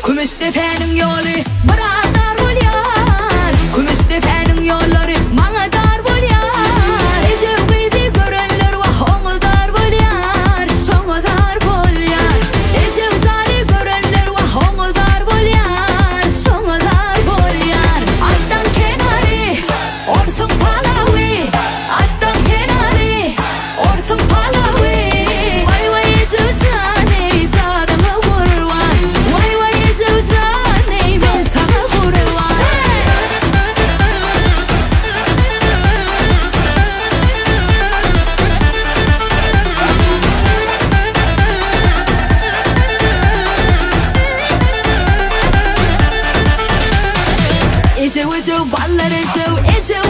Kumuş tepenin yolu bana dar bolyar. Kumuş tepenin yolları bana dar bolyar. Ece gidi görenler vah oğul dar bolyar. Soğu dar bolyar. Ece uzali görenler vah oğul dar bolyar. Soğu dar bolyar. Attan kenarı orsun palavi. Attan kenarı orsun palavi. Vay vay Ece uzali canımı vurvan. Vay vay Ece uzali ben sana vurvan. Ece ucu ballar Ece